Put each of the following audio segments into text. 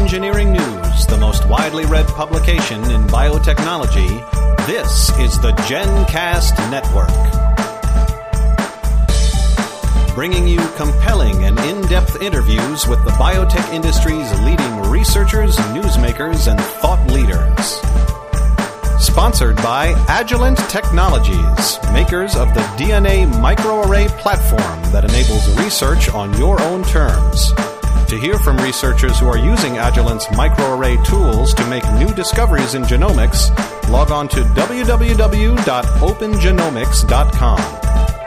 engineering news, the most widely read publication in biotechnology, this is the GenCast Network. Bringing you compelling and in-depth interviews with the biotech industry's leading researchers, newsmakers, and thought leaders. Sponsored by Agilent Technologies, makers of the DNA microarray platform that enables research on your own terms. To hear from researchers who are using Agilent's microarray tools to make new discoveries in genomics, log on to www.opengenomics.com.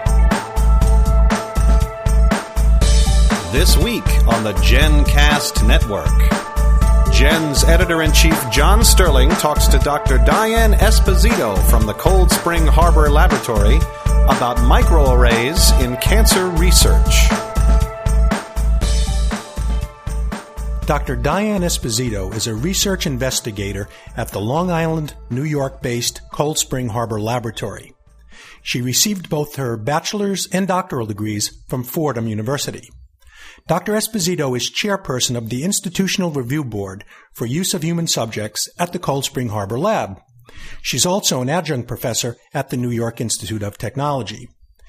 This week on the GenCast Network, Gen's editor-in-chief John Sterling talks to Dr. Diane Esposito from the Cold Spring Harbor Laboratory about microarrays in cancer research. Dr. Diane Esposito is a research investigator at the Long Island, New York-based Cold Spring Harbor Laboratory. She received both her bachelor's and doctoral degrees from Fordham University. Dr. Esposito is chairperson of the Institutional Review Board for Use of Human Subjects at the Cold Spring Harbor Lab. She's also an adjunct professor at the New York Institute of Technology.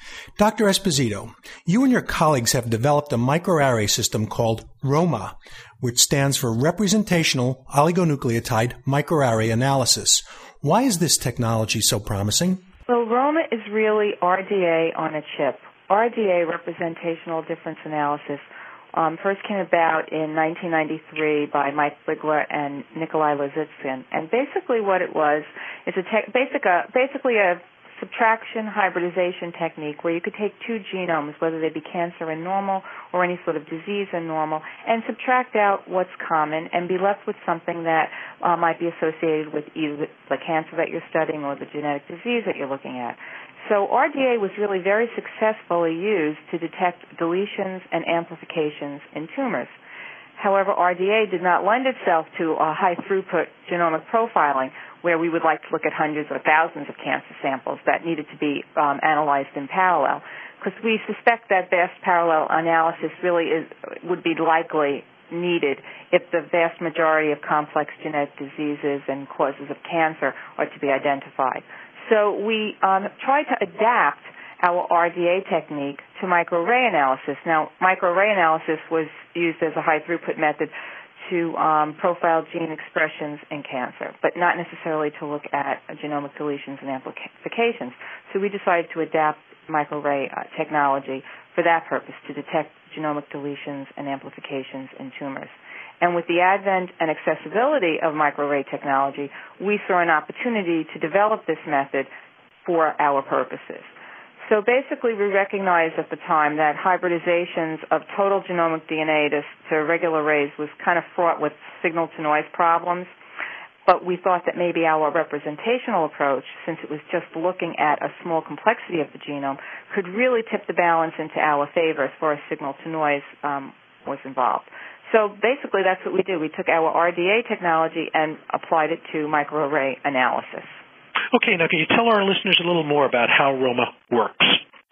Dr. Esposito, you and your colleagues have developed a microarray system called ROMA, which stands for Representational Oligonucleotide Microarray Analysis. Why is this technology so promising? Well, ROMA is really RDA on a chip. RDA, Representational Difference Analysis, first came about in 1993 by Mike Bigler and Nikolai Lozitsyn. And basically what it was is basically a subtraction hybridization technique where you could take two genomes, whether they be cancer and normal or any sort of disease and normal, and subtract out what's common and be left with something that might be associated with either the cancer that you're studying or the genetic disease that you're looking at. So RDA was really very successfully used to detect deletions and amplifications in tumors. However, RDA did not lend itself to a high-throughput genomic profiling where we would like to look at hundreds or thousands of cancer samples that needed to be analyzed in parallel, because we suspect that vast parallel analysis really would be likely needed if the vast majority of complex genetic diseases and causes of cancer are to be identified. So we tried to adapt our RDA technique to microarray analysis. Now, microarray analysis was used as a high-throughput method to profile gene expressions in cancer, but not necessarily to look at genomic deletions and amplifications. So we decided to adapt microarray technology for that purpose, to detect genomic deletions and amplifications in tumors. And with the advent and accessibility of microarray technology, we saw an opportunity to develop this method for our purposes. So basically, we recognized at the time that hybridizations of total genomic DNA to regular arrays was kind of fraught with signal-to-noise problems. But we thought that maybe our representational approach, since it was just looking at a small complexity of the genome, could really tip the balance into our favor as far as signal-to-noise was involved. So basically, that's what we did. We took our RDA technology and applied it to microarray analysis. Okay, now can you tell our listeners a little more about how ROMA works?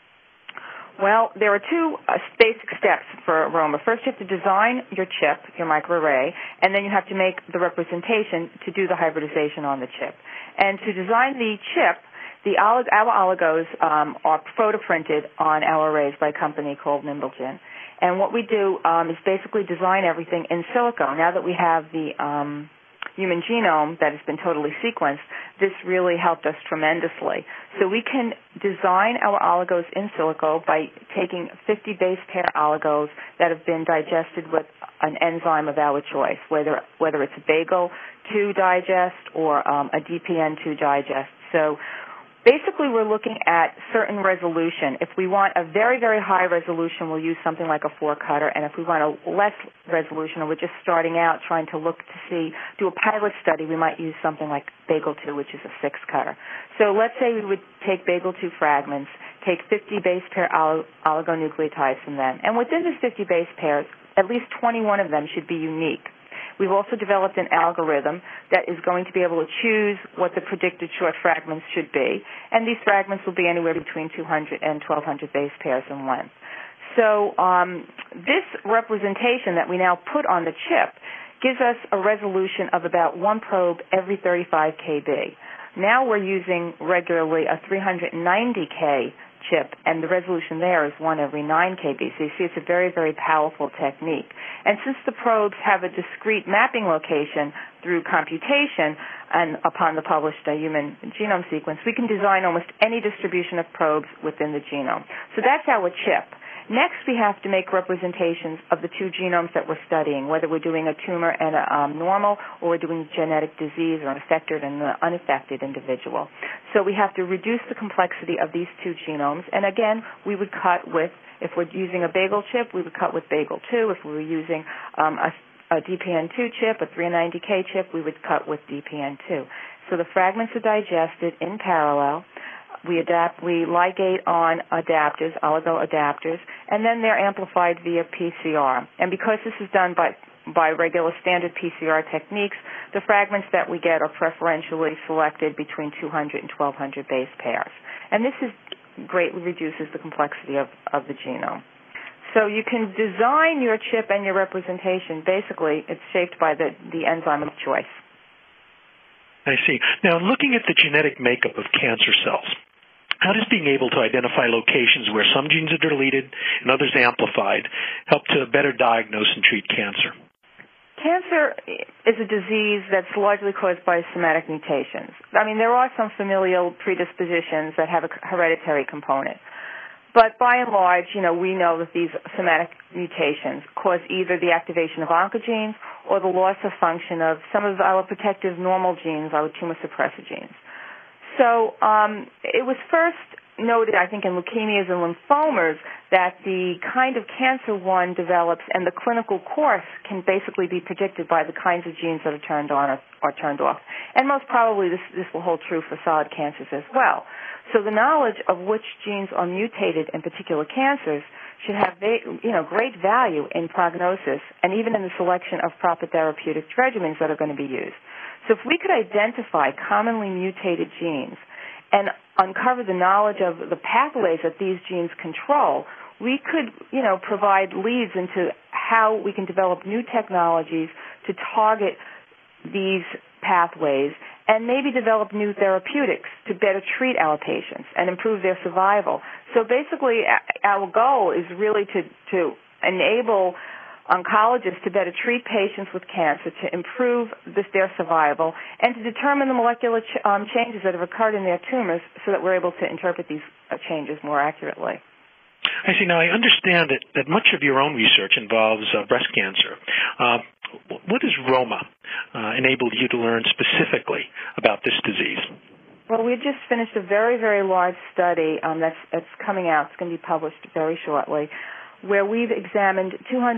Well, there are two basic steps for ROMA. First, you have to design your chip, your microarray, and then you have to make the representation to do the hybridization on the chip. And to design the chip, our oligos are photo-printed on our arrays by a company called Nimblegen. And what we do is basically design everything in silico. Now that we have the human genome that has been totally sequenced, this really helped us tremendously. So we can design our oligos in silico by taking 50 base pair oligos that have been digested with an enzyme of our choice, whether it's a bagel-2 digest or a DPN2 digest. So basically, we're looking at certain resolution. If we want a very, very high resolution, we'll use something like a 4-cutter. And if we want a less resolution, or we're just starting out trying to look to do a pilot study, we might use something like Bagel-2, which is a 6-cutter. So let's say we would take Bagel-2 fragments, take 50 base pair oligonucleotides from them. And within these 50 base pairs, at least 21 of them should be unique. We've also developed an algorithm that is going to be able to choose what the predicted short fragments should be, and these fragments will be anywhere between 200 and 1,200 base pairs in length. So this representation that we now put on the chip gives us a resolution of about one probe every 35 kb. Now we're using regularly a 390K chip, and the resolution there is 1 every 9 kb. So you see it's a very, very powerful technique. And since the probes have a discrete mapping location through computation and upon the published human genome sequence, we can design almost any distribution of probes within the genome. So that's our chip. Next, we have to make representations of the two genomes that we're studying, whether we're doing a tumor and a normal, or we're doing genetic disease or an affected and an unaffected individual. So we have to reduce the complexity of these two genomes. And again, we would cut with, if we're using a bagel chip, we would cut with bagel 2. If we were using a DPN2 chip, a 390K chip, we would cut with DPN2. So the fragments are digested in parallel. We ligate on adapters, oligo adapters, and then they're amplified via PCR. And because this is done by regular standard PCR techniques, the fragments that we get are preferentially selected between 200 and 1,200 base pairs. And this greatly reduces the complexity of the genome. So you can design your chip and your representation. Basically, it's shaped by the enzyme of choice. I see. Now, looking at the genetic makeup of cancer cells, how does being able to identify locations where some genes are deleted and others amplified help to better diagnose and treat cancer? Cancer is a disease that's largely caused by somatic mutations. I mean, there are some familial predispositions that have a hereditary component. But by and large, we know that these somatic mutations cause either the activation of oncogenes or the loss of function of some of our protective normal genes, our tumor suppressor genes. So it was first noted, I think, in leukemias and lymphomas that the kind of cancer one develops and the clinical course can basically be predicted by the kinds of genes that are turned on or turned off. And most probably this will hold true for solid cancers as well. So the knowledge of which genes are mutated in particular cancers should have great value in prognosis and even in the selection of proper therapeutic regimens that are going to be used. So if we could identify commonly mutated genes and uncover the knowledge of the pathways that these genes control, we could, provide leads into how we can develop new technologies to target these pathways and maybe develop new therapeutics to better treat our patients and improve their survival. So basically, our goal is really to enable oncologists to better treat patients with cancer, to improve their survival, and to determine the molecular changes that have occurred in their tumors so that we're able to interpret these changes more accurately. I see. Now, I understand that much of your own research involves breast cancer. What has Roma enabled you to learn specifically about this disease? Well, we just finished a very, very large study that's coming out. It's going to be published very shortly, where we've examined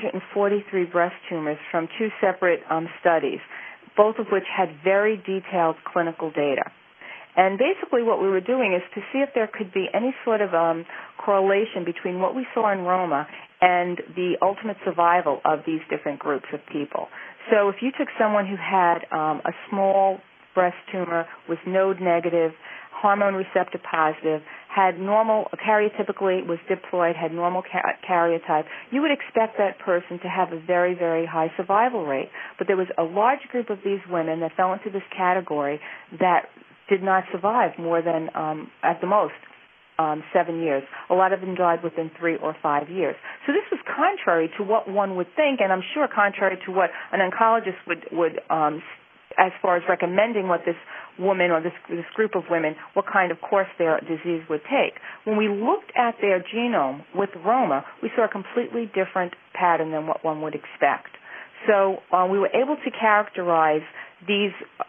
243 breast tumors from two separate studies, both of which had very detailed clinical data. And basically what we were doing is to see if there could be any sort of correlation between what we saw in Roma and the ultimate survival of these different groups of people. So if you took someone who had a small breast tumor, was node negative, hormone receptor positive, had normal, karyotypically was diploid, had normal karyotype, you would expect that person to have a very, very high survival rate. But there was a large group of these women that fell into this category that did not survive more than, at the most, 7 years. A lot of them died within 3 or 5 years. So this was contrary to what one would think, and I'm sure contrary to what an oncologist would as far as recommending what this woman or this group of women, what kind of course their disease would take. When we looked at their genome with Roma, we saw a completely different pattern than what one would expect. So we were able to characterize these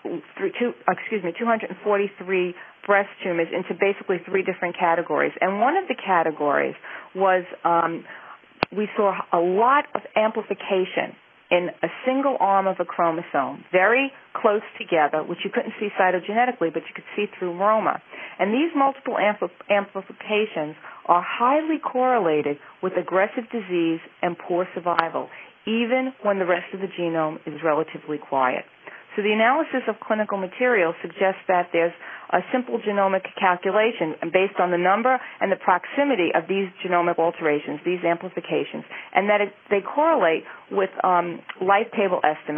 243 breast tumors into basically 3 different categories. And one of the categories was we saw a lot of amplification in a single arm of a chromosome, very close together, which you couldn't see cytogenetically, but you could see through Roma. And these multiple amplifications are highly correlated with aggressive disease and poor survival, even when the rest of the genome is relatively quiet. So the analysis of clinical material suggests that there's a simple genomic calculation based on the number and the proximity of these genomic alterations, these amplifications, and that they correlate with life table estimates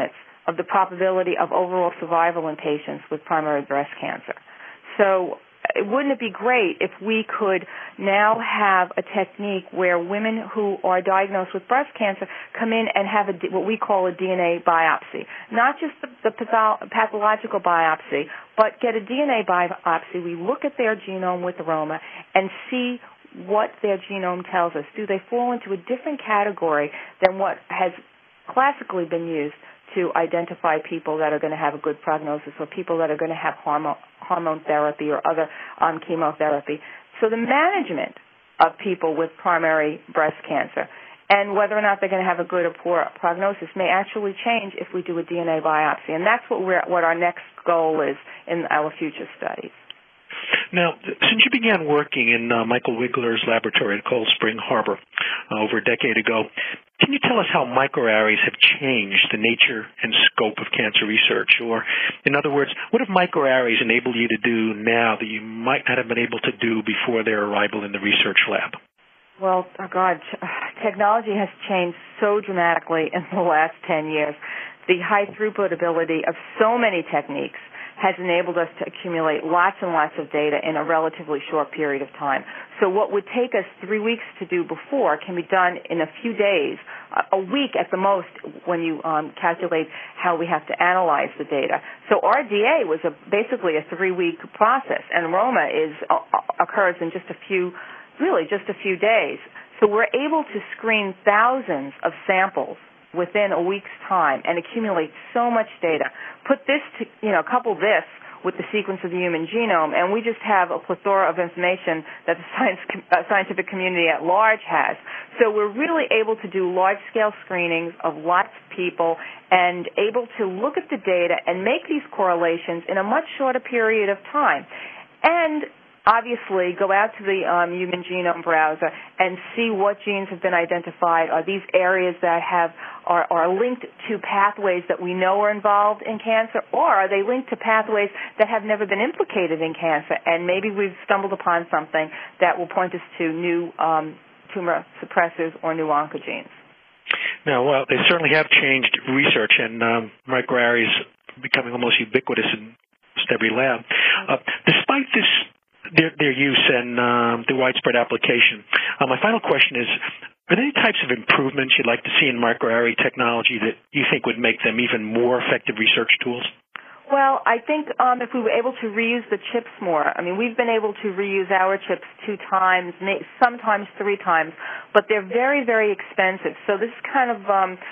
of the probability of overall survival in patients with primary breast cancer. So wouldn't it be great if we could now have a technique where women who are diagnosed with breast cancer come in and have what we call a DNA biopsy, not just the pathological biopsy, but get a DNA biopsy. We look at their genome with Aroma and see what their genome tells us. Do they fall into a different category than what has classically been used to identify people that are going to have a good prognosis or people that are going to have hormone therapy or other chemotherapy? So the management of people with primary breast cancer and whether or not they're going to have a good or poor prognosis may actually change if we do a DNA biopsy. And that's what our next goal is in our future studies. Now, since you began working in Michael Wigler's laboratory at Cold Spring Harbor over a decade ago, can you tell us how microarrays have changed the nature and scope of cancer research? Or, in other words, what have microarrays enabled you to do now that you might not have been able to do before their arrival in the research lab? Well, technology has changed so dramatically in the last 10 years. The high throughput ability of so many techniques has enabled us to accumulate lots and lots of data in a relatively short period of time. So what would take us 3 weeks to do before can be done in a few days, a week at the most when you calculate how we have to analyze the data. So RDA was basically a 3-week process, and Aroma occurs in just a few days. So we're able to screen thousands of samples within a week's time and accumulate so much data. Couple this with the sequence of the human genome, and we just have a plethora of information that the scientific community at large has. So we're really able to do large-scale screenings of lots of people and able to look at the data and make these correlations in a much shorter period of time. And obviously, go out to the Human Genome Browser and see what genes have been identified. Are these areas that are linked to pathways that we know are involved in cancer, or are they linked to pathways that have never been implicated in cancer? And maybe we've stumbled upon something that will point us to new tumor suppressors or new oncogenes. Now, well, they certainly have changed research, and microarrays becoming almost ubiquitous in almost every lab. Despite their use and the widespread application, my final question is, are there any types of improvements you'd like to see in microarray technology that you think would make them even more effective research tools? Well, I think if we were able to reuse the chips more, we've been able to reuse our chips 2 times, sometimes 3 times, but they're very, very expensive. So this is kind of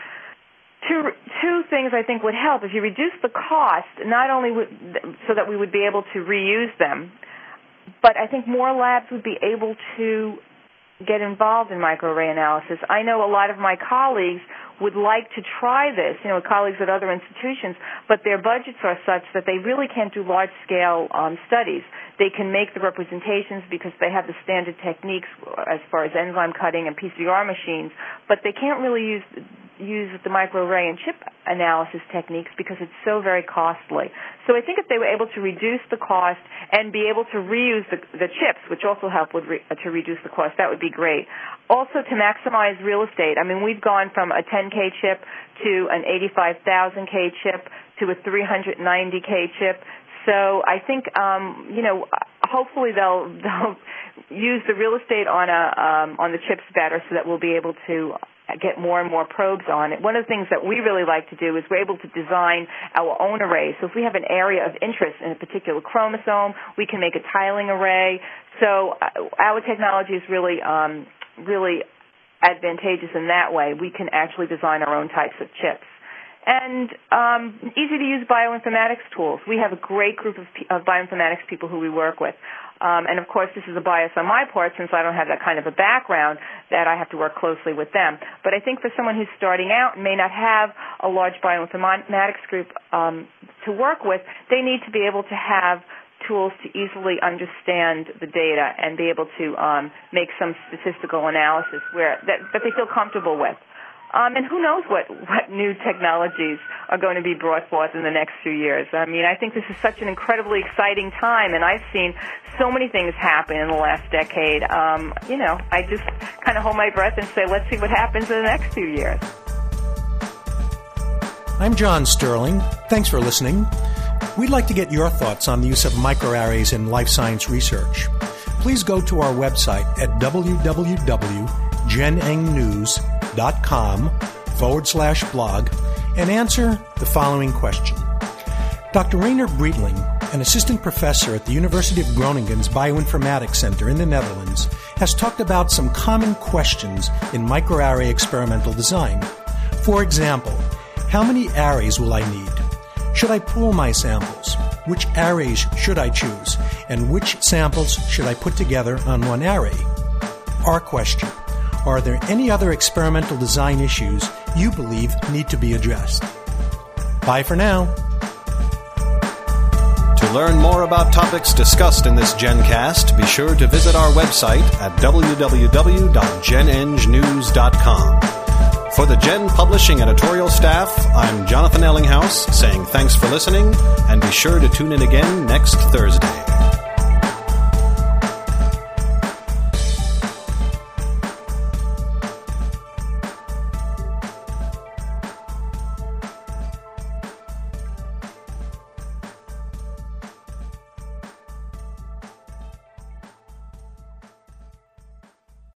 two things I think would help. If you reduce the cost, not only so that we would be able to reuse them, but I think more labs would be able to get involved in microarray analysis. I know a lot of my colleagues would like to try this, colleagues at other institutions, but their budgets are such that they really can't do large-scale studies. They can make the representations because they have the standard techniques as far as enzyme cutting and PCR machines, but they can't really use the microarray and chip analysis techniques because it's so very costly. So I think if they were able to reduce the cost and be able to reuse the chips, which also help to reduce the cost, that would be great. Also to maximize real estate. We've gone from a 10K chip to an 85,000K chip to a 390K chip. So I think, hopefully they'll use the real estate on the chips better so that we'll be able to get more and more probes on it. One of the things that we really like to do is we're able to design our own arrays. So if we have an area of interest in a particular chromosome, we can make a tiling array. So our technology is really advantageous in that way. We can actually design our own types of chips. And easy-to-use bioinformatics tools. We have a great group of bioinformatics people who we work with. And, of course, this is a bias on my part since I don't have that kind of a background that I have to work closely with them. But I think for someone who's starting out and may not have a large bioinformatics group to work with, they need to be able to have tools to easily understand the data and be able to make some statistical analysis that they feel comfortable with. And who knows what new technologies are going to be brought forth in the next few years. I think this is such an incredibly exciting time, and I've seen so many things happen in the last decade. I just kind of hold my breath and say, let's see what happens in the next few years. I'm John Sterling. Thanks for listening. We'd like to get your thoughts on the use of microarrays in life science research. Please go to our website at www.genengnews.com/blog and answer the following question. Dr. Rainer Breitling, an assistant professor at the University of Groningen's Bioinformatics Center in the Netherlands, has talked about some common questions in microarray experimental design. For example, how many arrays will I need? Should I pool my samples? Which arrays should I choose? And which samples should I put together on one array? Our question: are there any other experimental design issues you believe need to be addressed? Bye for now. To learn more about topics discussed in this GenCast, be sure to visit our website at www.genengnews.com. For the Gen Publishing editorial staff, I'm Jonathan Ellinghaus saying thanks for listening, and be sure to tune in again next Thursday.